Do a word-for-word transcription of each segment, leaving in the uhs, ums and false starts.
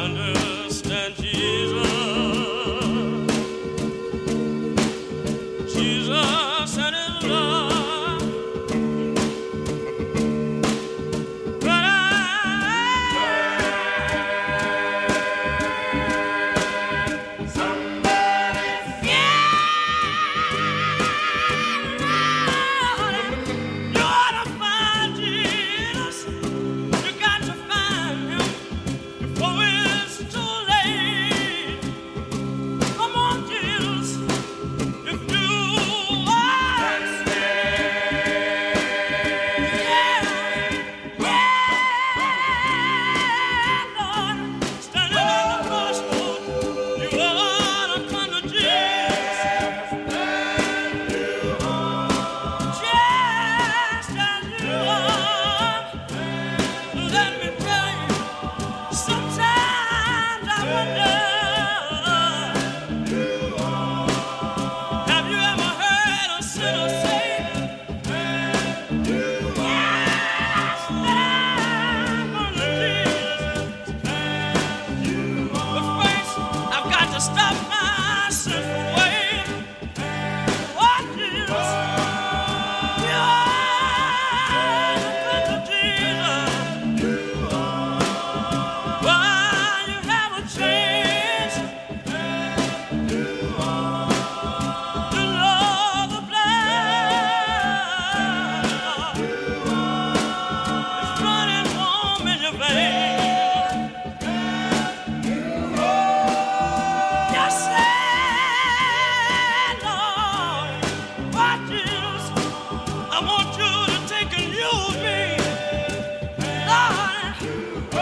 understand Jesus. Jesus and his love. But I, somebody, yeah, you ought to find Jesus. You got to find him before it's too late. Come on, Jesus, if you are, yeah, yeah, Lord, standing on the crossroad, you ought to come to Jesus. Just as you are. Let me tell you, sometimes I wonder, have you ever heard a sinner say, yes, I'm gonna Jesus. But first, I've got to stop my sinful ways. Oh, Jesus, you ought to come to Jesus. While you have a chance to know the blood is running warm in your veins. Just say, Lord, what Jesus, I want you to take and use me, Lord. Oh,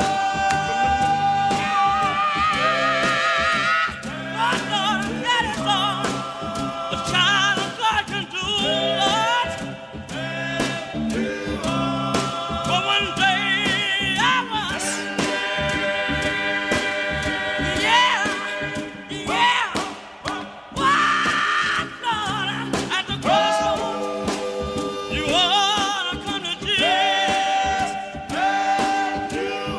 Lord, that is all a child of God can do, Lord. For one day I was, yeah, yeah, what, Lord, at the crossroads, you ought to come to Jesus. Just as you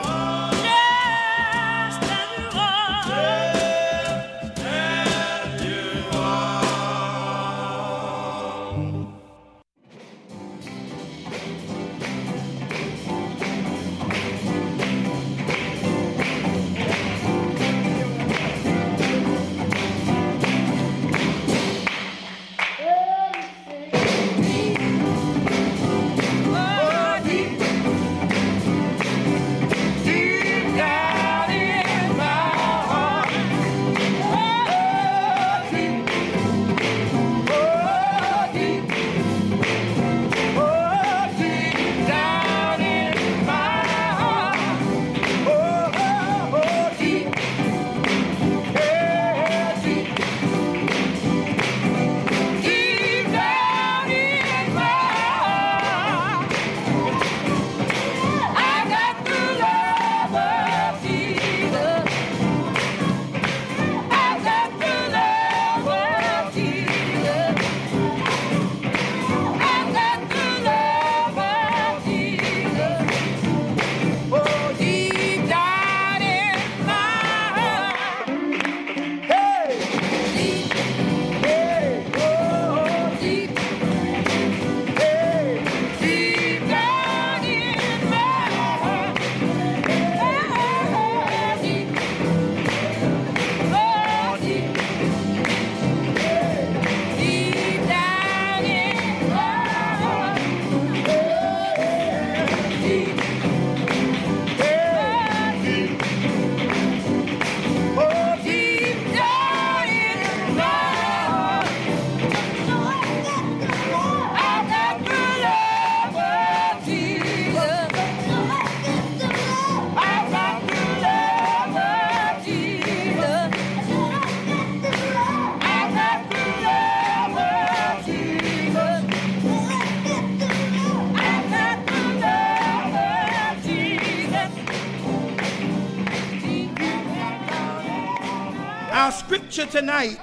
Our scripture tonight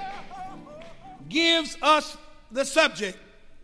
gives us the subject,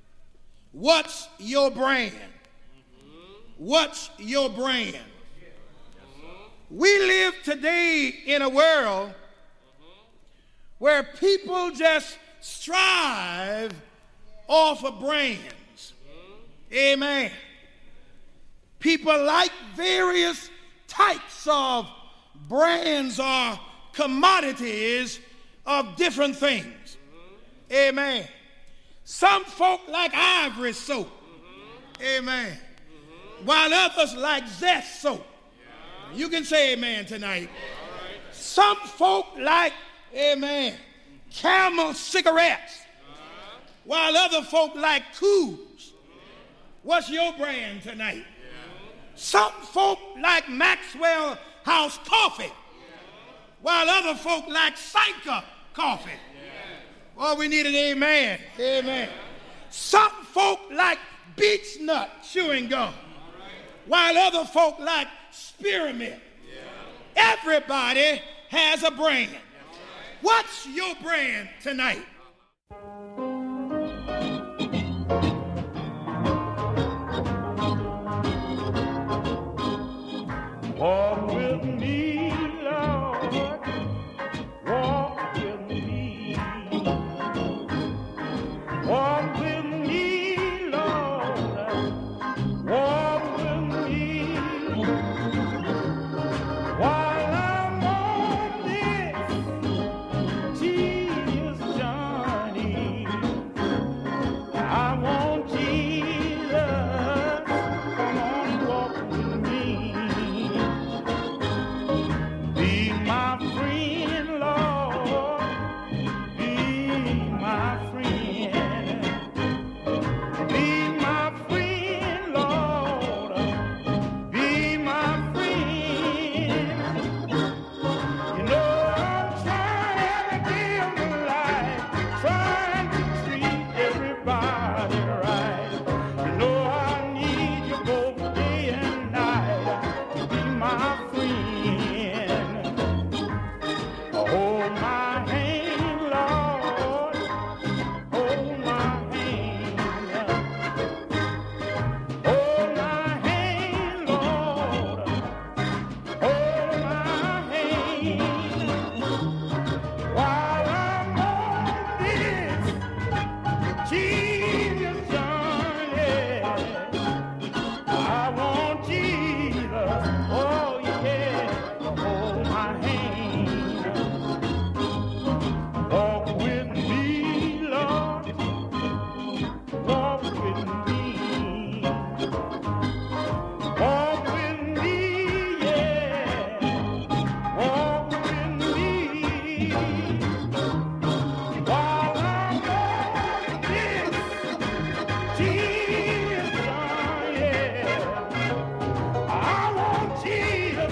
what's your brand? What's your brand? We live today in a world where people just strive off of brands. Amen. People like various types of brands or commodities of different things. Amen. Some folk like Ivory soap. Amen. While others like Zest soap. You can say amen tonight. Some folk like, amen, Camel cigarettes. While other folk like Coos. What's your brand tonight? Some folk like Maxwell House coffee. While other folk like Sanka coffee. Well, we need an amen. Amen. Some folk like Beech Nut chewing gum. While other folk like Spearmint. Everybody has a brand. What's your brand tonight? Walk with me, Lord. Walk with me. Walk with me, Lord. Walk with me. While I'm on this tedious journey, I want Jesus. Come on, walk with me. Be my friend, Lord. Be my friend. Be my friend, Lord. Be my friend. You know I'm trying to give my life, trying to treat everybody right. You know I need you both day and night to be my friend. Hold my hand, Lord. Hold my hand. Hold my hand, Lord. Hold my hand. While I'm on this Jesus journey, I want Jesus. Oh yeah, hold my hand. Walk with me, Lord. Walk with me. Walk with me, yeah. Walk with me. While I'm on this Jesus journey, I want Jesus.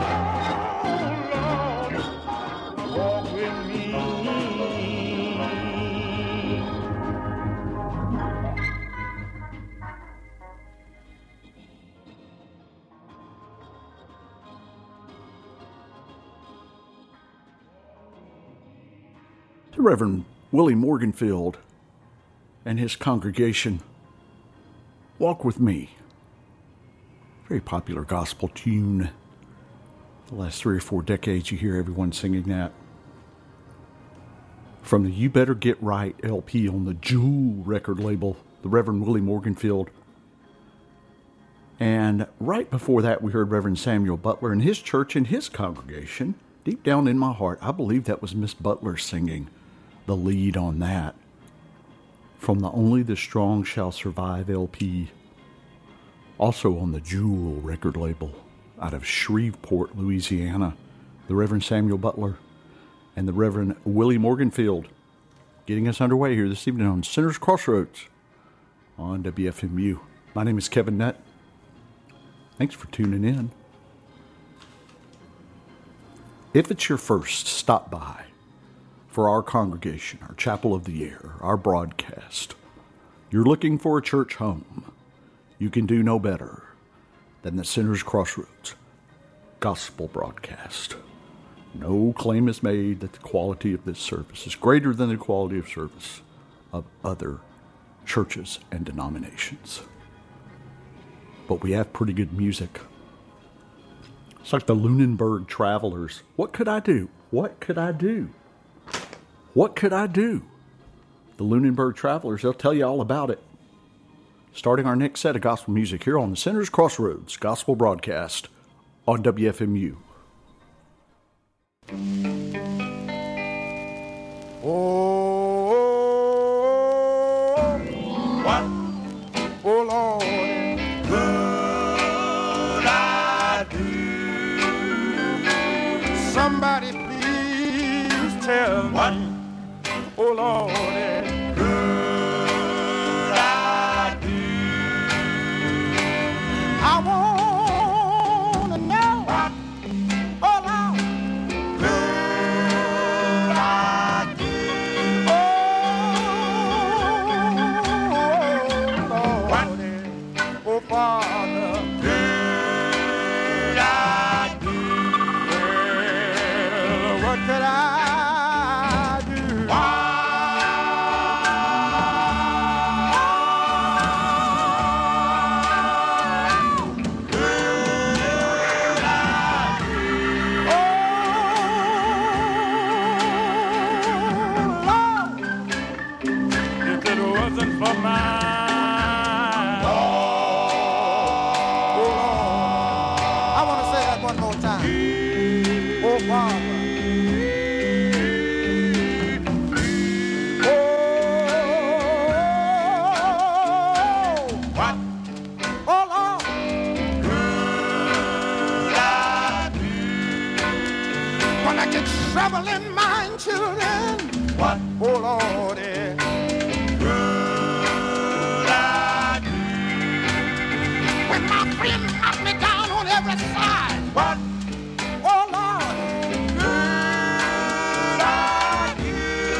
Oh Lord, walk with me. The Reverend Willie Morganfield and his congregation, Walk With Me. Very popular gospel tune. The last three or four decades you hear everyone singing that. From the You Better Get Right L P on the Jewel record label, the Reverend Willie Morganfield. And right before that we heard Reverend Samuel Butler and his church and his congregation. Deep down in my heart, I believe that was Miss Butler singing the lead on that. From the Only the Strong Shall Survive L P. Also on the Jewel record label out of Shreveport, Louisiana. The Reverend Samuel Butler and the Reverend Willie Morganfield getting us underway here this evening on Sinners Crossroads on W F M U. My name is Kevin Nutt. Thanks for tuning in. If it's your first stop by for our congregation, our Chapel of the Air, our broadcast, you're looking for a church home, you can do no better than the Sinners Crossroads gospel broadcast. No claim is made that the quality of this service is greater than the quality of service of other churches and denominations. But we have pretty good music. It's like the Lunenburg Travelers. What could I do? What could I do? What could I do? The Lunenburg Travelers, they'll tell you all about it. Starting our next set of gospel music here on the Sinners Crossroads Gospel Broadcast on W F M U. Oh, what, oh Lord, could I do? Somebody please tell what, me, oh Lord, could I do? I want to know what, oh Lord, could I do? Oh, Father, could I do? Well, what could I do? Could I do? Oh, Lord, if it wasn't for my trouble in my children. What, oh Lord, yeah. Could I do? When my friends knock me down on every side. What, oh Lord, could I do?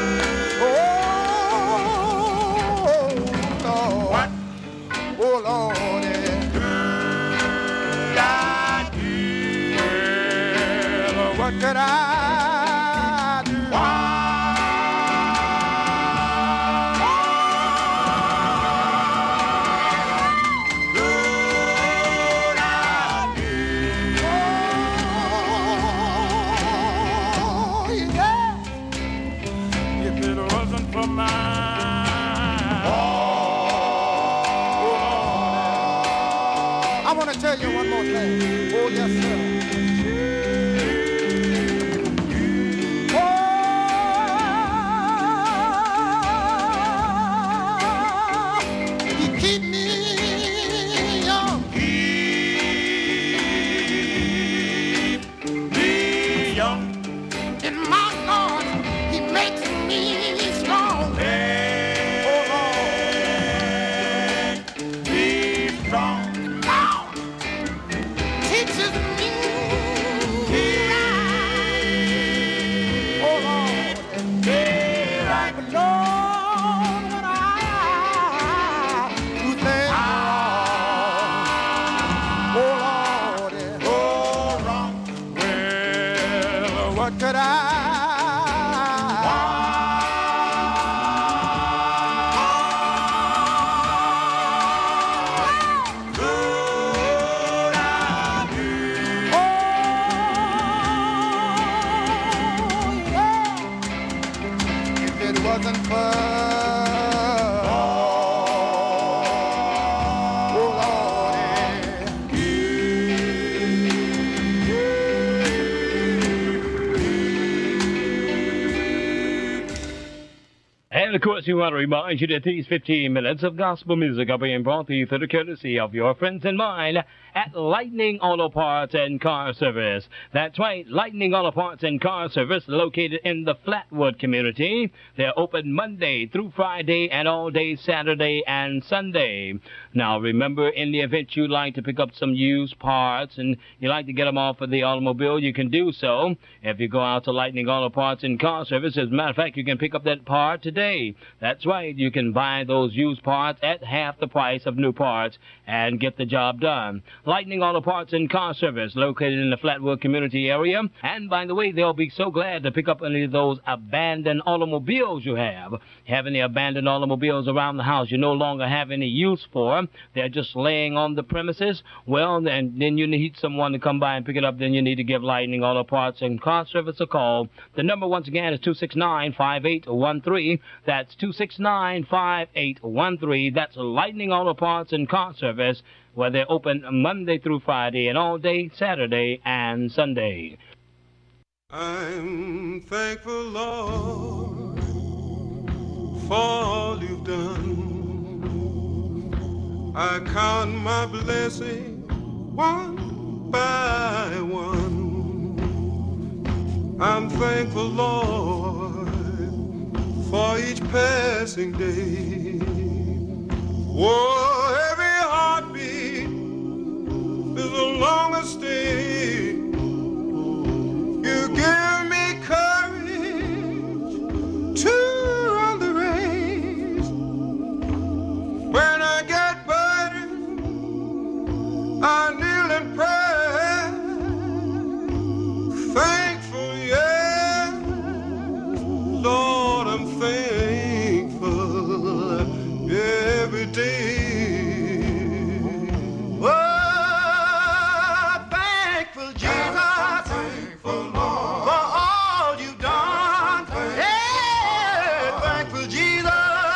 Oh Lord, what, oh Lord, yeah. Could I do? Well, what could I? Tell you one more thing. Oh, yes, sir. Oh, he keep me young. Keep me young. In my God, he makes me strong. Hey, oh, Lord, be strong. Teaches me right. Oh Lord, and be right. But Lord, when I do things wrong, oh Lord, and go wrong, well, what could I? Wasn't for oh, Lord, and of course, we want to remind you that these fifteen minutes of gospel music are being brought to you through the courtesy of your friends and mine at Lightning Auto Parts and Car Service. That's right, Lightning Auto Parts and Car Service, located in the Flatwood community. They're open Monday through Friday and all day Saturday and Sunday. Now, remember, in the event you'd like to pick up some used parts and you like to get them off of the automobile, you can do so. If you go out to Lightning Auto Parts and Car Service, as a matter of fact, you can pick up that part today. That's right, you can buy those used parts at half the price of new parts and get the job done. Lightning Auto Parts and Car Service, located in the Flatwood community area. And by the way, they'll be so glad to pick up any of those abandoned automobiles you have. Have any abandoned automobiles around the house you no longer have any use for? They're just laying on the premises. Well, then, then you need someone to come by and pick it up. Then you need to give Lightning Auto Parts and Car Service a call. The number, once again, is two six nine, five eight one three. That's two six nine, five eight one three. That's Lightning Auto Parts and Car Service, where they're open Monday through Friday and all day Saturday and Sunday. I'm thankful, Lord, for all you've done. I count my blessings one by one. I'm thankful, Lord, for each passing day. Oh, every heartbeat is a longer stay. You give me courage to run the race. When I get burdened, I kneel and pray. Thankful, yeah, Lord, I'm thankful every day. Oh, thankful, Jesus, thankful, Lord, for all you've done. Yeah, thankful, Jesus,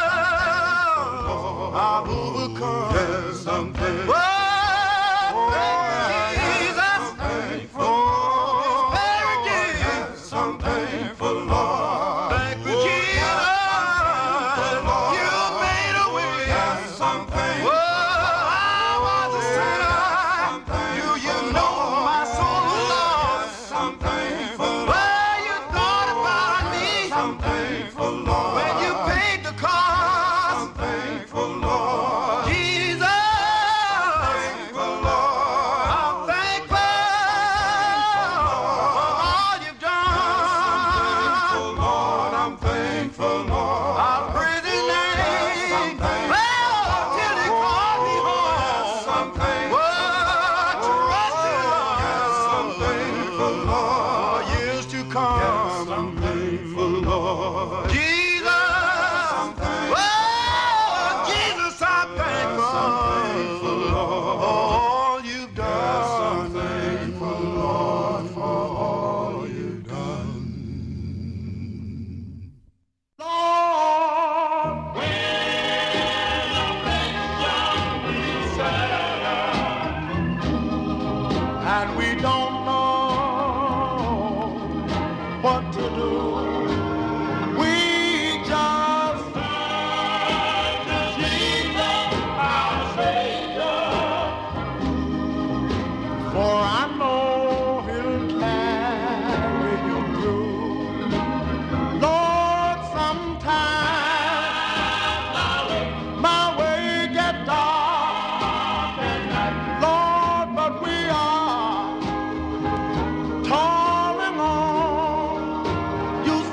I've overcome. Yes, I'm thankful. Oh, thankful, Jesus, thankful. Very day. Yes, I'm thankful, Lord. Thankful, Jesus, you made a way. Yes, I'm thankful. Oh, I was a sinner. You, you know my soul was lost. I'm thankful. Well, you thought about me. I'm thankful, Lord. When you paid the cost. I'm thankful, Lord. Jesus. Thankful, Lord. I'm thankful for all you've done. Lord, I'm thankful, Lord. I'll praise His name. Well, till He called me home. I'm thankful. Oh, trust Him. Yes, I'm thankful, Lord. Years to come. Yes, I'm thankful, Lord. Jesus. I'm thankful. Oh, Jesus, I'm thankful. For all you've done. Yes, I'm thankful, Lord, for all you've done. Lord, and we don't know what to do. We just Jesus, our Savior, for I know He'll carry you through. Lord, sometimes my way get dark at night, Lord, but we are toiling on. You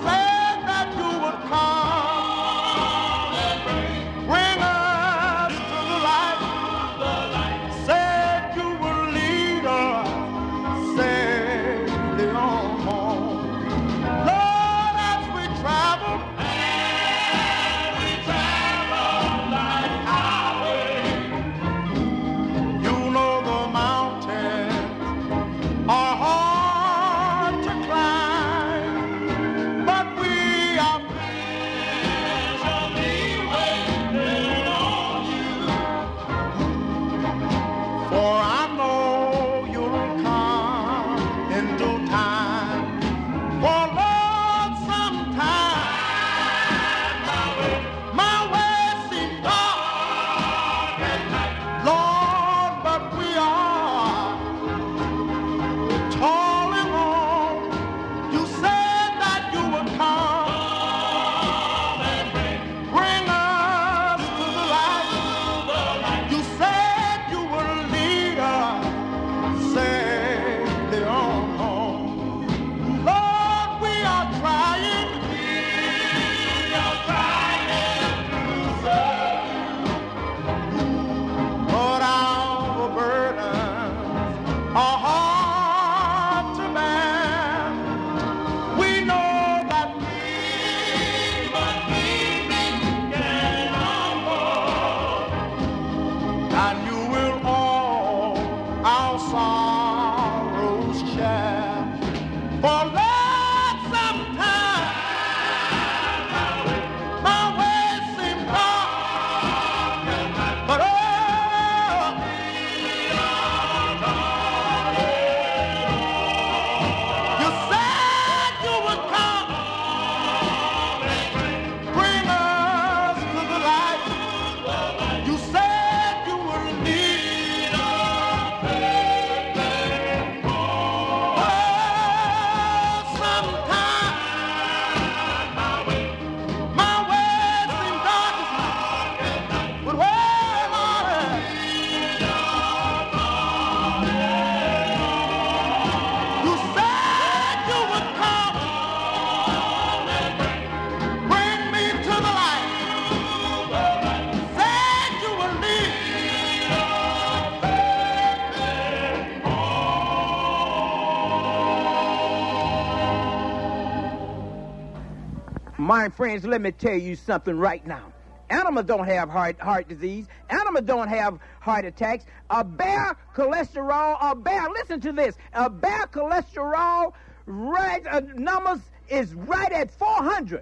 My friends, let me tell you something right now. Animals don't have heart heart disease. Animals don't have heart attacks. A bear cholesterol, a bear, listen to this, a bear cholesterol right, uh, numbers is right at four hundred.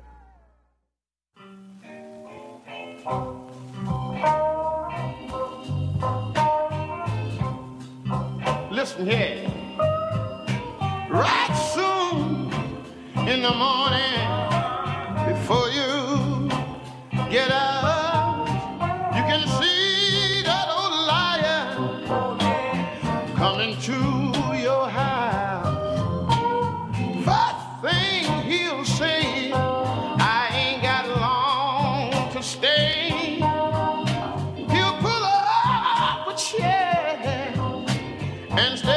Listen here. Right soon in the morning, before you get up, you can see that old lion coming to your house. First thing he'll say, I ain't got long to stay. He'll pull up a chair and stay.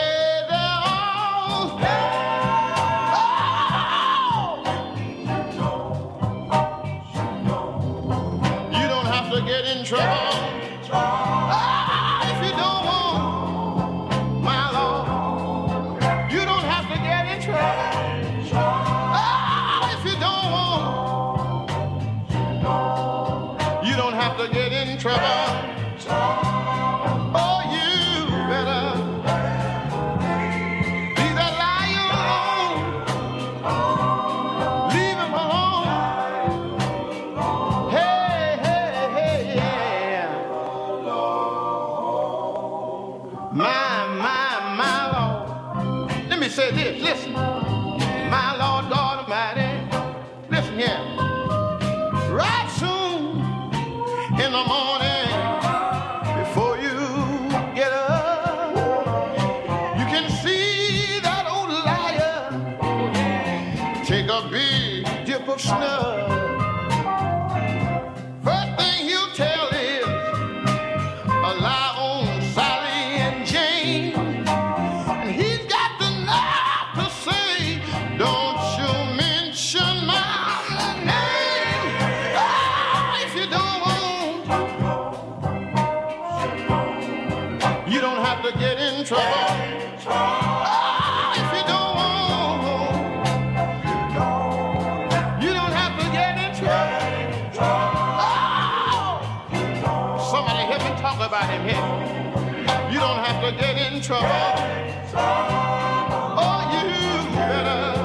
Snub. First thing he'll tell is a lie on Sally and Jane, and he's got the nerve to say, don't you mention my name. Oh, if you don't want, you don't have to get in trouble. About him here. You don't have to get in trouble. Oh, you better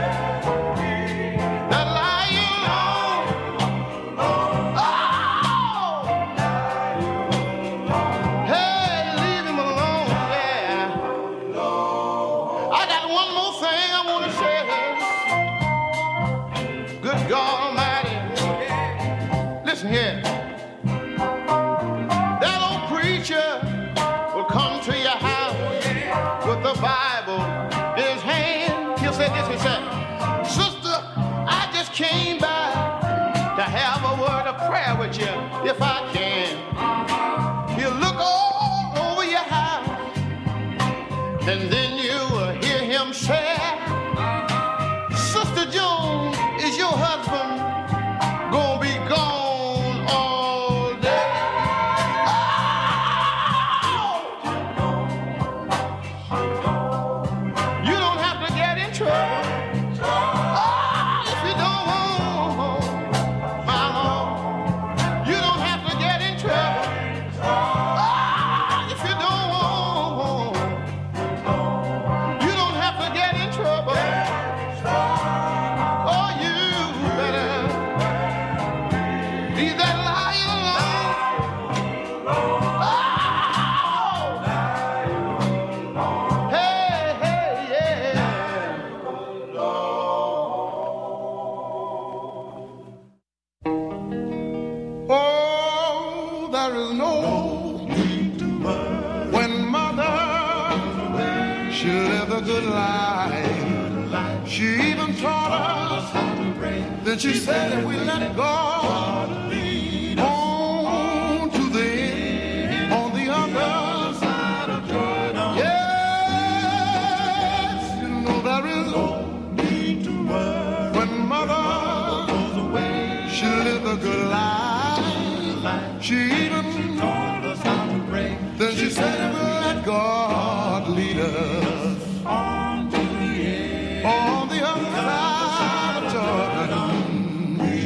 that lion alone. Oh, hey, leave him alone. Yeah. I got one more thing I want to say. Good God Almighty. Listen here. Will come to your house with the Bible in his hand. He'll say this, he said, sister, I just came by to have a word of prayer with you, if I can. He'll look all over your house, and then you will hear him say, Sister Jones, is your husband gonna be gone all day? Then she said that we let God lead on to the end, on the other side of Jordan. Yes, you know there is no need to worry. When mother goes away, she lived a good life. She even taught us how to pray. Then she said that we let God lead us on to the end, on the other side of Jordan.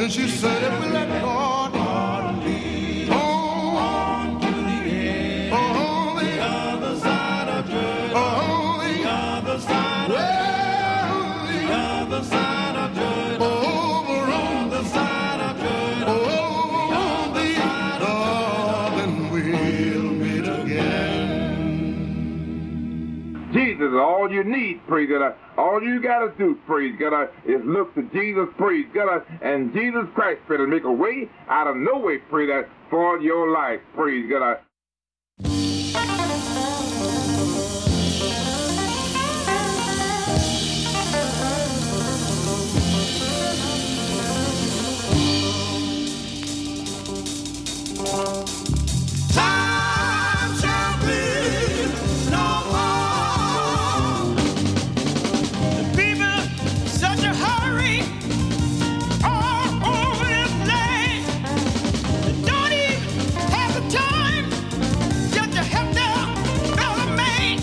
Then she said, if we let God, God lead on to the end, on the other side of Jordan, on the other side of well, the other side of Jordan, over on the side of Jordan, over on the other, then we'll meet again. Jesus is all you need, praise God. All you gotta do, praise God, is look to Jesus, praise God, and Jesus Christ will make a way out of no way, praise God, for your life, praise God. Time shall be no more. The people, such a hurry, all over this land. They don't even have the time just to help their fellow man.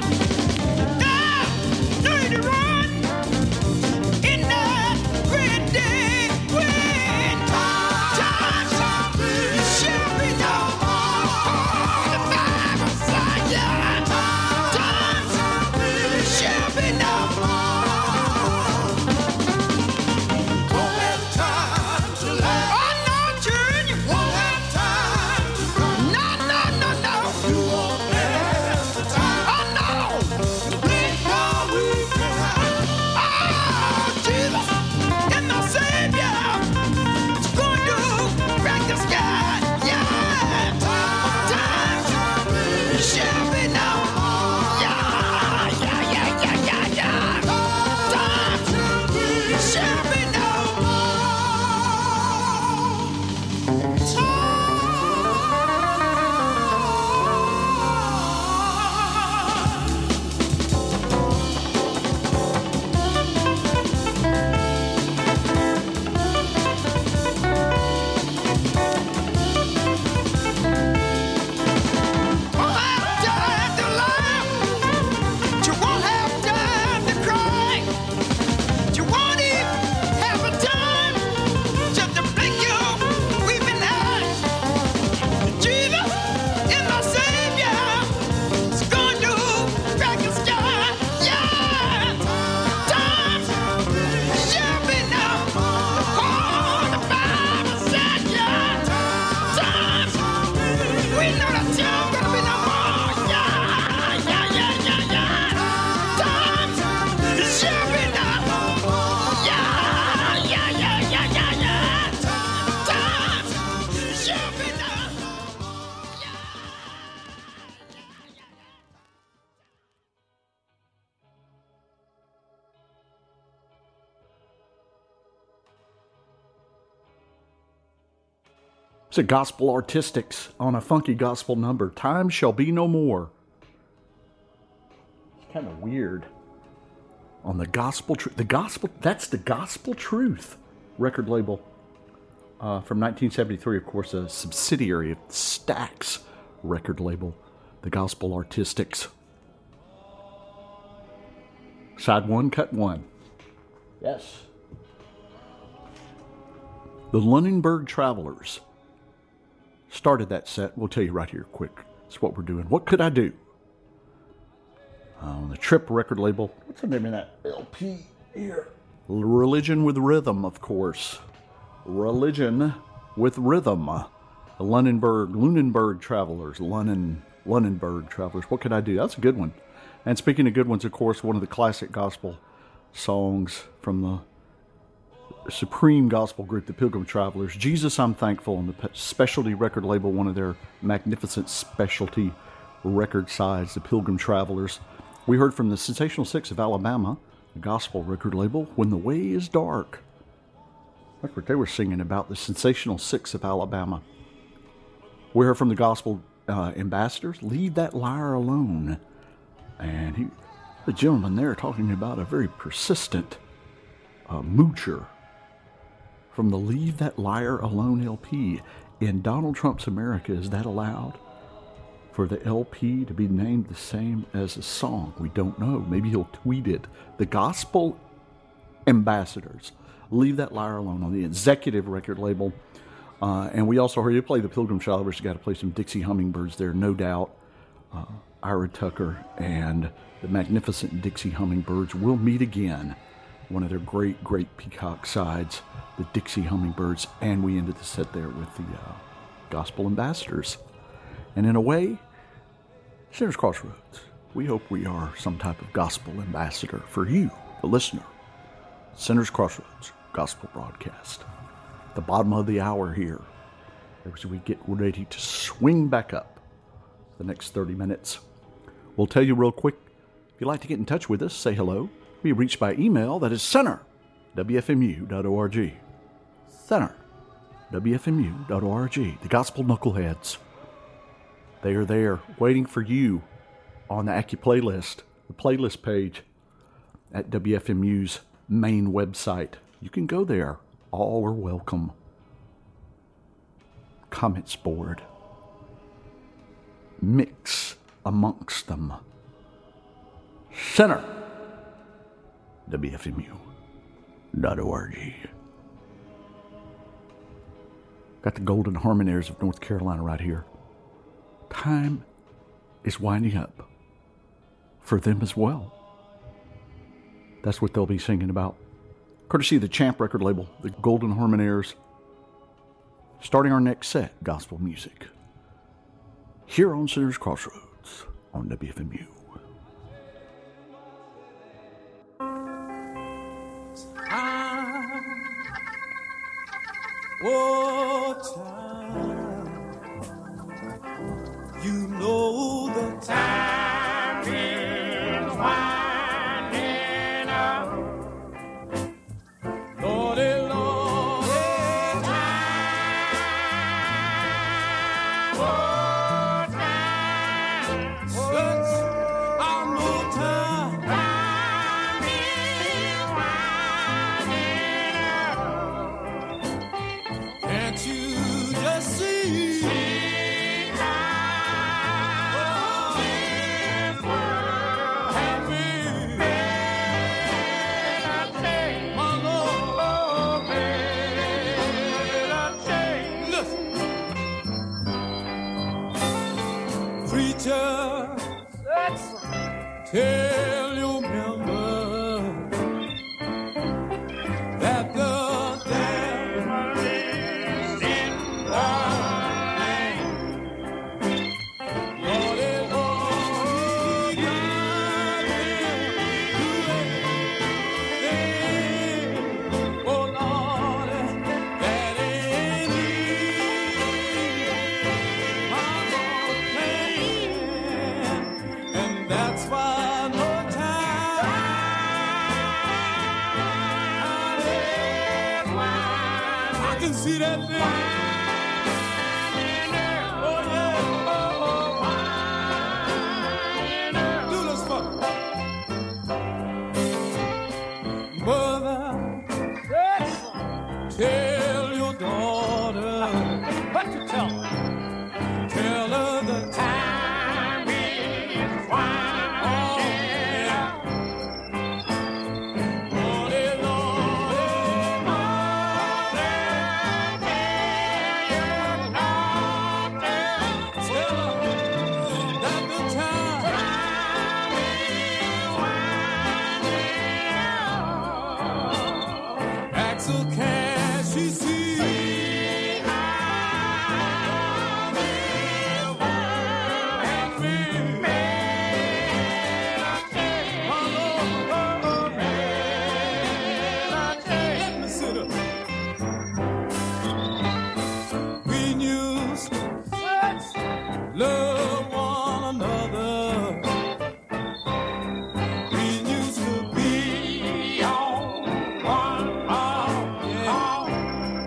Now, need to run in that great day when time shall be, shall be no more. The Bible says, yeah, time shall be, shall be no more. Won't have time to laugh. Oh no, children, you won't have time to cry. No, no, no, no. You won't have the time. Oh no. Blink while we can. Oh, Jesus is my Savior. It's going to crack the sky. Yeah. Time shall be no more. Yeah, yeah, yeah, yeah, yeah, yeah. Time shall be no more. Won't have time to laugh. You won't have time to cry. You won't even have a time just to blink your weeping eyes. Jesus is my Savior. It's going to crack the sky. Yeah. Time shall be no more. Oh, the Bible said, yeah. Time. We know that time gonna be no more. Yeah, yeah, yeah, yeah, yeah. Time shall be no more. Yeah, yeah, yeah, yeah, yeah, yeah. Time shall be no more. Yeah. It's a gospel artistics on a funky gospel number. Time shall be no more. It's kind of weird. On the gospel truth. The gospel, that's the Gospel Truth record label uh, from nineteen seventy-three, of course, a subsidiary of Stax record label, the Gospel Artistics. Side one, cut one. Yes. The Lunenburg Travelers started that set. We'll tell you right here quick. That's what we're doing. What could I do? Uh, on the Trip record label. What's the name of that L P here? Religion with Rhythm, of course. Religion with Rhythm. The Lunenburg, Lunenburg Travelers. Lunen, Lunenburg Travelers. What could I do? That's a good one. And speaking of good ones, of course, one of the classic gospel songs from the supreme gospel group, the Pilgrim Travelers. Jesus, I'm Thankful, on the specialty record label, one of their magnificent specialty record sides, the Pilgrim Travelers. We heard from the Sensational Six of Alabama, the gospel record label, When the Way is Dark. That's what they were singing about, the Sensational Six of Alabama. We heard from the gospel uh, ambassadors, Leave That Liar Alone. And he, the gentleman there talking about a very persistent uh, moocher from the Leave That Liar Alone L P. In Donald Trump's America, is that allowed? For the L P to be named the same as a song? We don't know. Maybe he'll tweet it. The Gospel Ambassadors Leave That Liar Alone on the Executive record label. Uh, and we also heard you play the Pilgrim Shivers. You got to play some Dixie Hummingbirds there, no doubt. Uh, Ira Tucker and the magnificent Dixie Hummingbirds will meet again. One of their great, great peacock sides, the Dixie Hummingbirds. And we ended the set there with the uh, Gospel Ambassadors. And in a way, Sinner's Crossroads. We hope we are some type of gospel ambassador for you, the listener. Sinner's Crossroads Gospel Broadcast. The bottom of the hour here, as we get ready to swing back up the next thirty minutes. We'll tell you real quick, if you'd like to get in touch with us, say hello. We reach by email, that is center, W F M U dot org. Center, W F M U dot org. The Gospel Knuckleheads. They are there, waiting for you on the Acu playlist, the playlist page at W F M U's main website. You can go there. All are welcome. Comments board. Mix amongst them. Center. W F M U dot org. Got the Golden Harmonaires of North Carolina right here. Time is winding up for them as well. That's what they'll be singing about. Courtesy of the Champ record label, the Golden Harmonaires. Starting our next set, gospel music. Here on Sinner's Crossroads on W F M U. Oh, time, you know the time is winding up. Lordy, Lordy, time, oh, time, such I know time, time is winding up. Can't you just see? See how this world can be made a change. My Lord, made a change. Listen, preacher, tell your members that the devil is in the land. Lordy, Lordy, God will do anything. Oh, Lordy, that ain't my Lord can. And that's why no time is winding. I can see that thing. Oh, yeah. Oh, oh. Do this for me. Mother, tell your daughter. What you tell her? Tell her the time is winding up. Lordy, Lordy, Lordy, tell your daughter. Tell her that the time is winding up. Axel Cash, she sees how this world has been made a change. My Lord, made a change. Let me sit up. We used to love one another. We used to be on one arm, yeah.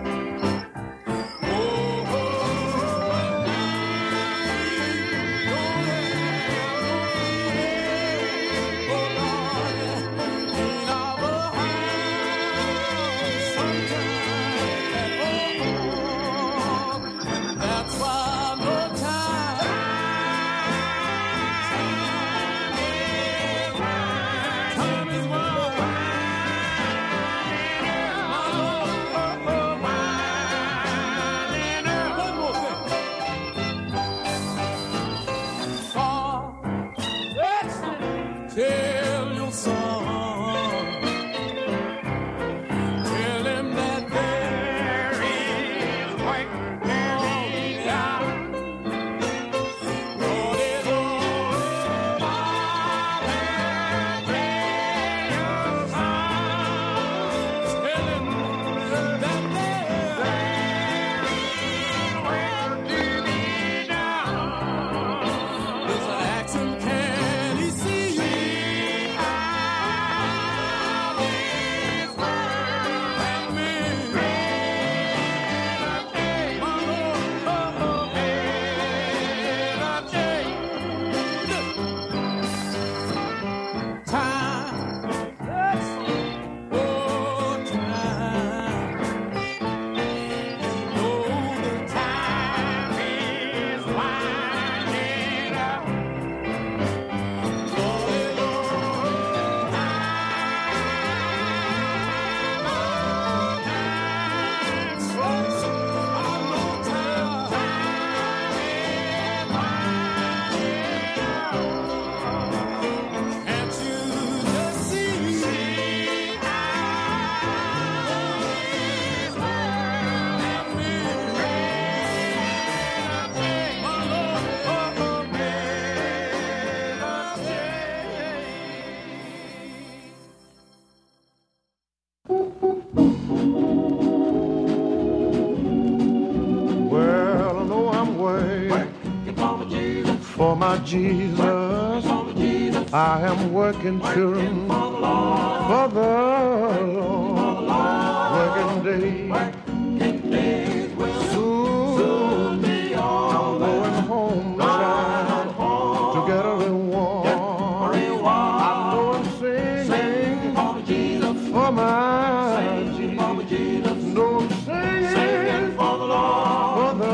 my Jesus, I am working children for the Lord. Working days, soon I'm going home to shine, to get a reward. I know I'm singing for my Jesus. No, I'm singing for the Lord. For the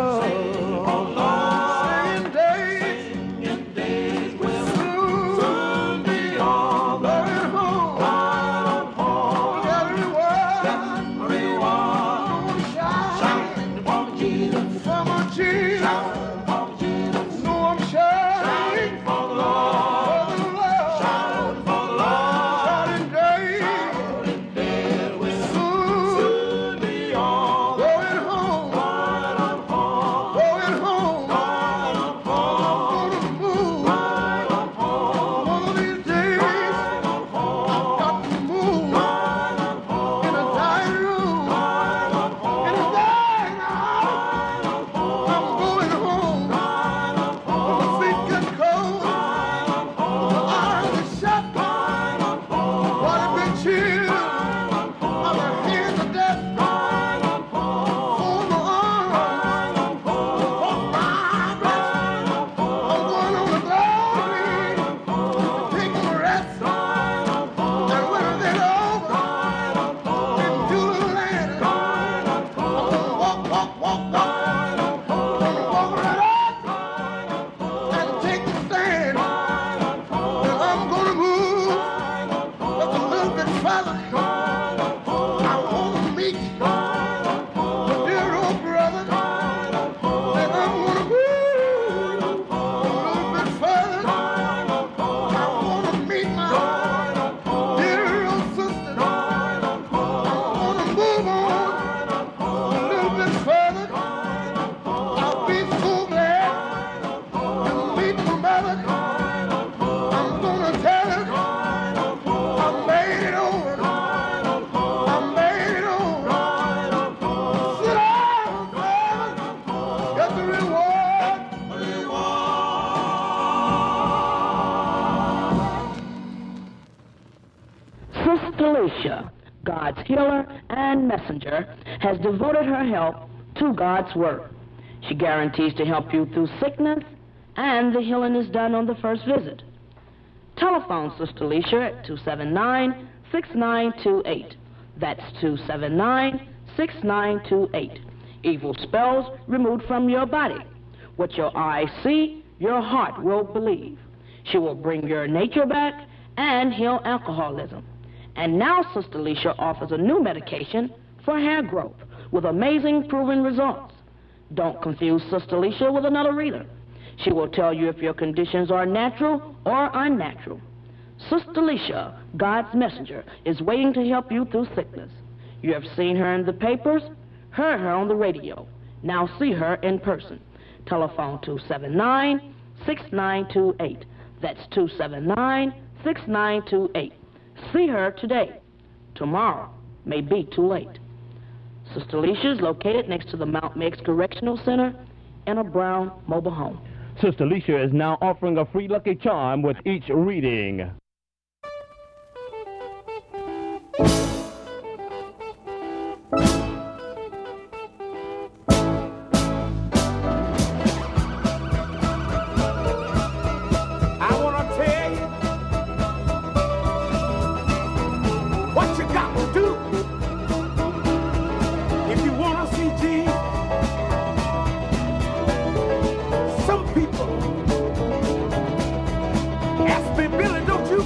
God's healer and messenger, has devoted her help to God's work. She guarantees to help you through sickness, and the healing is done on the first visit. Telephone Sister Alicia at two seven nine, six nine two eight. That's two seven nine, six nine two eight. Evil spells removed from your body. What your eyes see, your heart will believe. She will bring your nature back and heal alcoholism. And now Sister Alicia offers a new medication for hair growth with amazing proven results. Don't confuse Sister Alicia with another reader. She will tell you if your conditions are natural or unnatural. Sister Alicia, God's messenger, is waiting to help you through sickness. You have seen her in the papers, heard her on the radio. Now see her in person. Telephone two seven nine, six nine two eight. That's two seven nine, six nine two eight. See her today. Tomorrow may be too late. Sister Alicia is located next to the Mount Meigs Correctional Center in a brown mobile home. Sister Alicia is now offering a free lucky charm with each reading. Ask me, Billy, don't you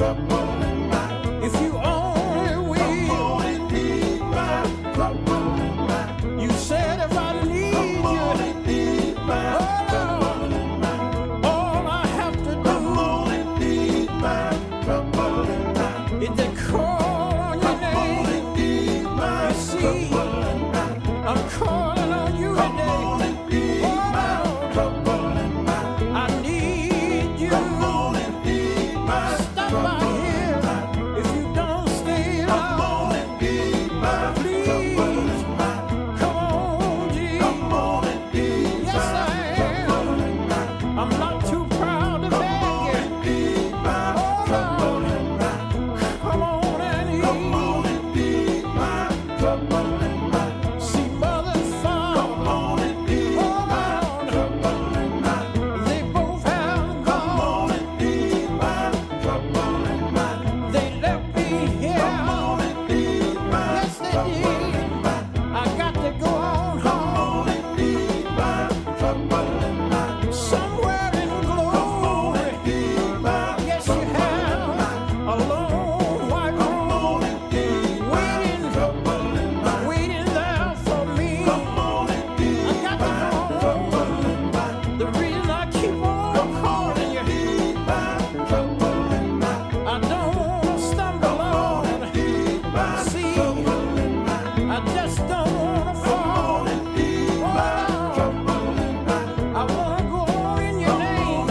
If you only will, you said if I need you, oh, all I have to do is to call on your name. You see, I'm calling on you today. Oh, I need you. Stop by here if you don't stay long. Please, come on, Jesus. Yes, I am. I'm not too proud to beg you. Oh, come on and eat. See, Mother found, oh, they both have gone. They left me here. Yes, they did. I got to go on home. Somewhere in glory. Yes, you have a long white room waiting, waiting there for me. I got to go home. The reason I keep on calling you, I don't want to stumble on. See, I just don't want to fall. Oh, I want to go in your name.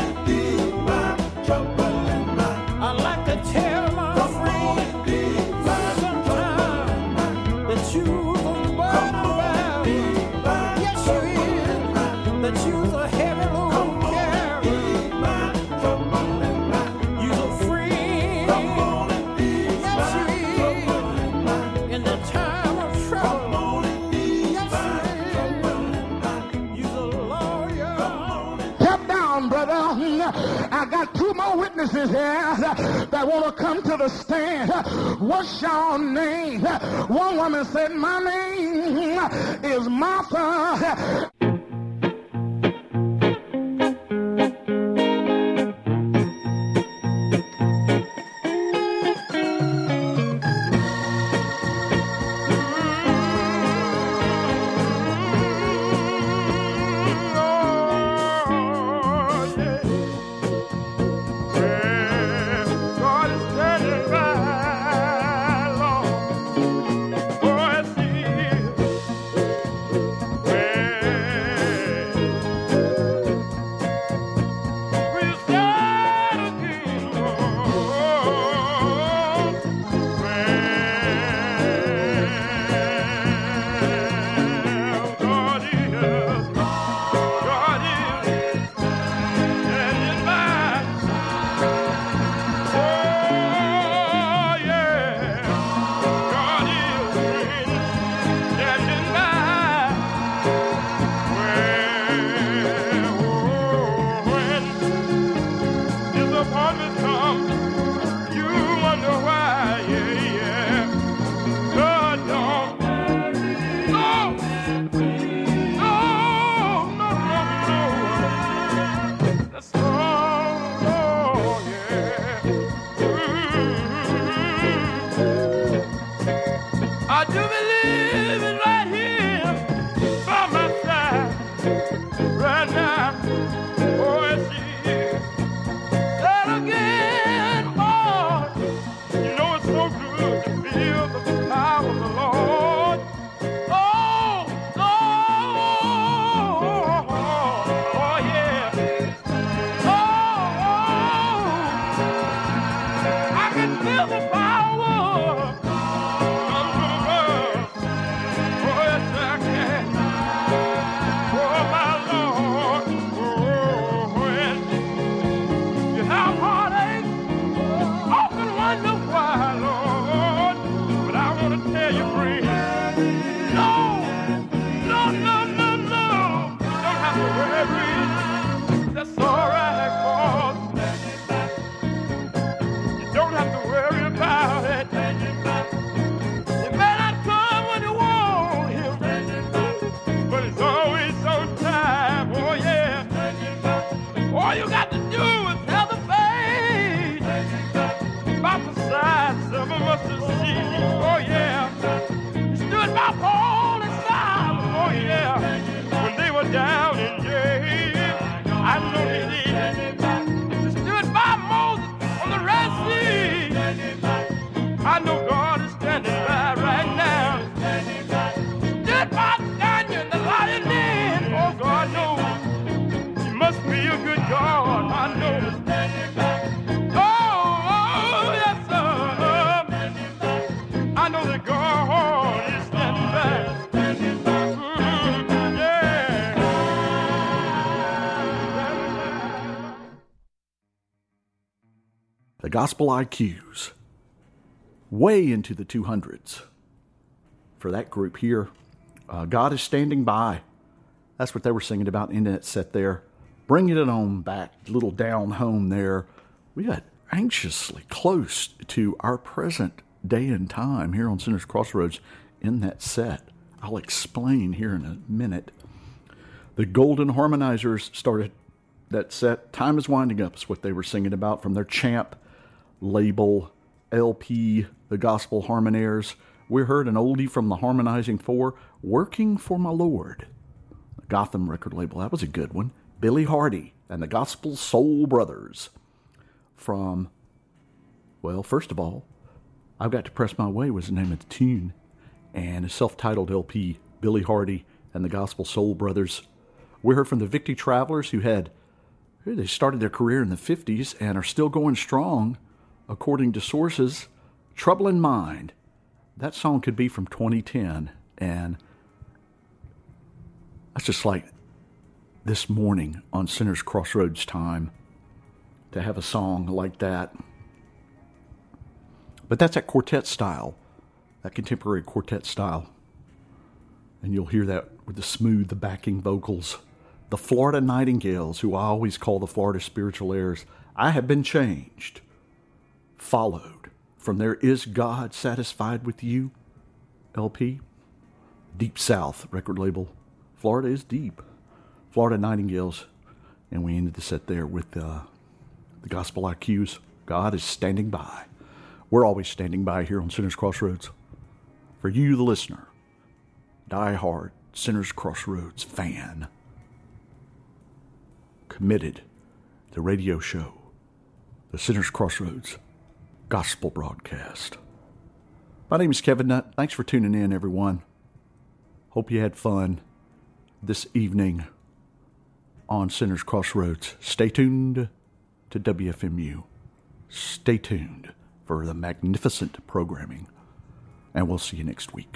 I like to tell my friends sometimes that you're the burden bearer. Yes, you is. That you're the heavy load carrier. You're the friend. Yes, you is. In the time of trouble. Yes, you is. You're the lawyer. Step down, brother. I got two more witnesses here that want to come to the stand. What's your name? One woman said, my name is Martha. God is standing by, Lord. Oh, yes, He is. That's all right, 'cause you don't have to worry about Gospel I Qs, way into the two hundreds for that group here. Uh, God is standing by. That's what they were singing about in that set there. Bringing it on back, a little down home there. We got anxiously close to our present day and time here on Sinner's Crossroads in that set. I'll explain here in a minute. The Golden Harmonizers started that set. Time is Winding Up is what they were singing about from their Champ label L P, The Gospel Harmonaires. We heard an oldie from the Harmonizing Four, Working for My Lord. The Gotham record label, that was a good one. Billy Hardy and the Gospel Soul Brothers from, well, first of all, I've Got to Press My Way was the name of the tune, and a self-titled L P, Billy Hardy and the Gospel Soul Brothers. We heard from the Victory Travelers, who had, they started their career in the fifties and are still going strong, according to sources. Trouble in Mind. That song could be from twenty ten, and that's just like this morning on Sinner's Crossroads time to have a song like that. But that's that quartet style, that contemporary quartet style. And you'll hear that with the smooth, the backing vocals. The Florida Nightingales, who I always call the Florida Spiritual Heirs, I Have Been Changed, followed from their Is God Satisfied With You L P. Deep South record label. Florida is deep. Florida Nightingales. And we ended the set there with uh, the Gospel I Qs. God is standing by. We're always standing by here on Sinner's Crossroads. For you, the listener, die-hard Sinner's Crossroads fan, committed to the radio show, the Sinner's Crossroads Gospel Broadcast. My name is Kevin Nutt. Thanks for tuning in, everyone. Hope you had fun this evening on Sinner's Crossroads. Stay tuned to W F M U. Stay tuned for the magnificent programming, and we'll see you next week.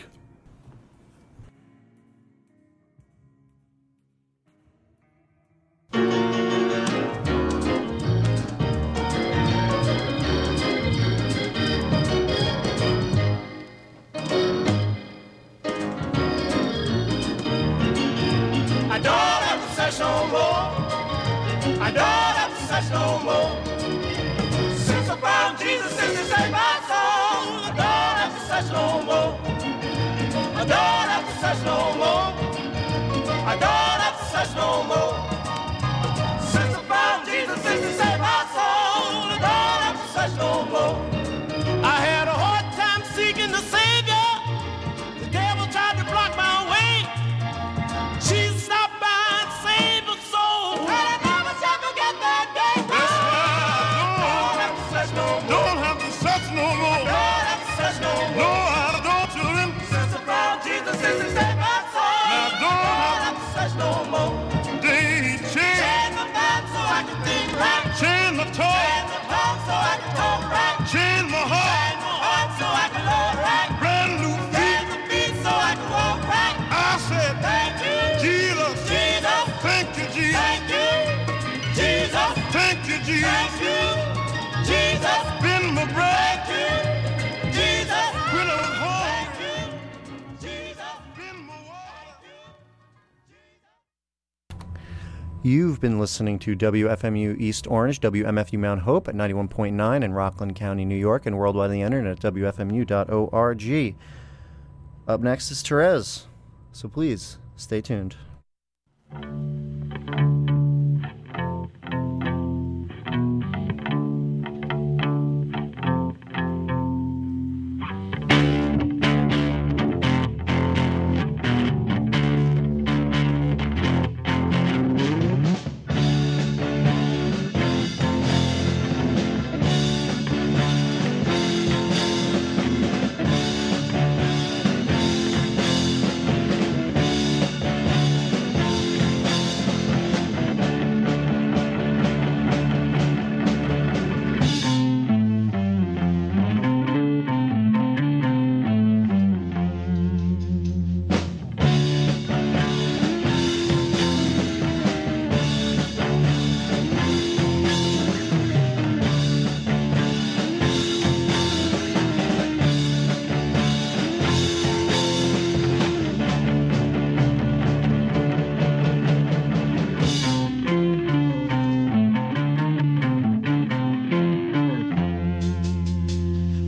I don't have to search no more. I don't have to search no more. Since I found Jesus, since He saved my soul, I don't have to search no more. I don't have to search no more. I don't have to search no more. Since I found Jesus, since He saved my soul, I don't have to search no more. I had a hard time seeking the Savior. The devil tried to block my way. Jesus stopped by and saved my soul. And I never shall forget that day. Don't have to search no more. Don't have to search no more. Don't have to search no more. No, I don't, children. Since I found Jesus, since He saved my soul. Now don't have to search no more. They change my mind so I can think right. Change my talk. Change my talk so I can talk right. Change my heart. Change my heart so I can love right. Brand new feet. Brand new feet so I can walk right. I said, thank you, Jesus. Jesus. Thank you, Jesus. Thank you, Jesus. Thank you, Jesus. Thank you, Jesus. Been my bread. Thank you, Jesus. When I was home. Thank you, Jesus. Been my water. You've been listening to W F M U East Orange, W M F U Mount Hope at ninety-one point nine in Rockland County, New York, and worldwide on the internet at W F M U dot org. Up next is Therese, so please stay tuned.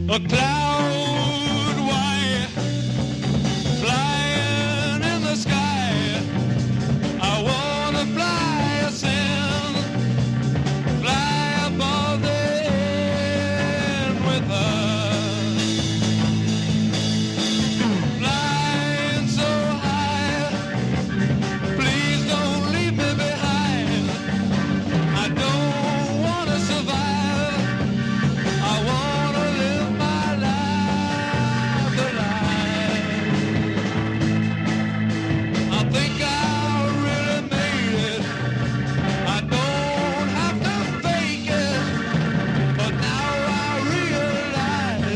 a cloud white flying in the sky. I wanna fly a sin, fly above the end with her, flying so high. Please don't leave me behind. I don't wanna survive. I wanna live my life the life. I think I really made it. I don't have to fake it. But now I realize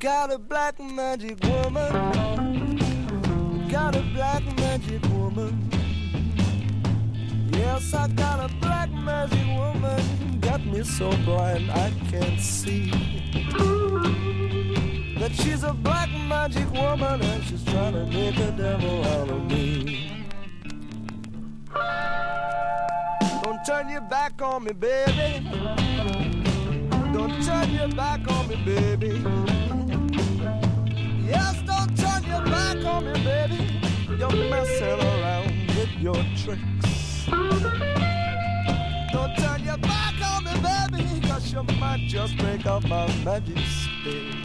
got a black magic woman. Got a black magic woman. Yes, I got a black magic woman. Got me so blind I can't see that she's a black magic woman and she's trying to make a devil out of me. Don't turn your back on me, baby. Don't turn your back on me, baby. Yes, don't turn your back on me, baby. You're messing around with your tricks. Don't turn your back on me, baby, cause you might just break up my magic stick.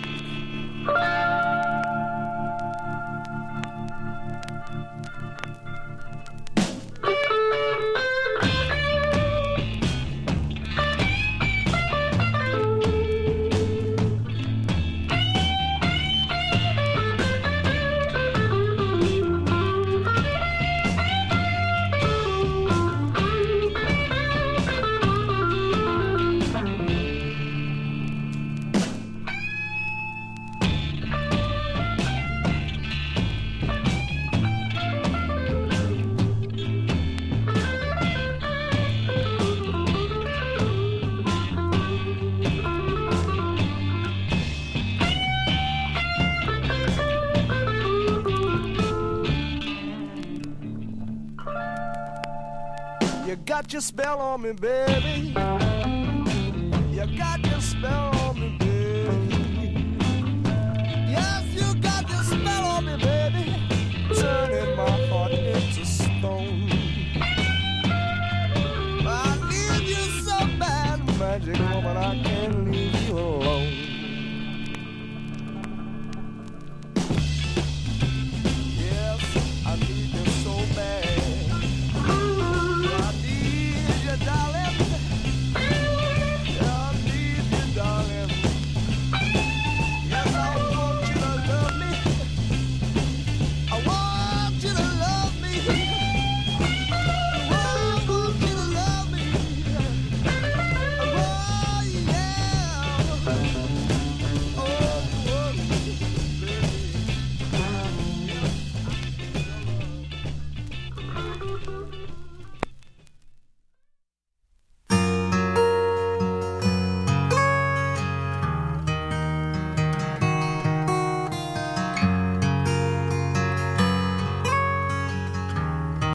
You got your spell on me, baby. You got your spell on me.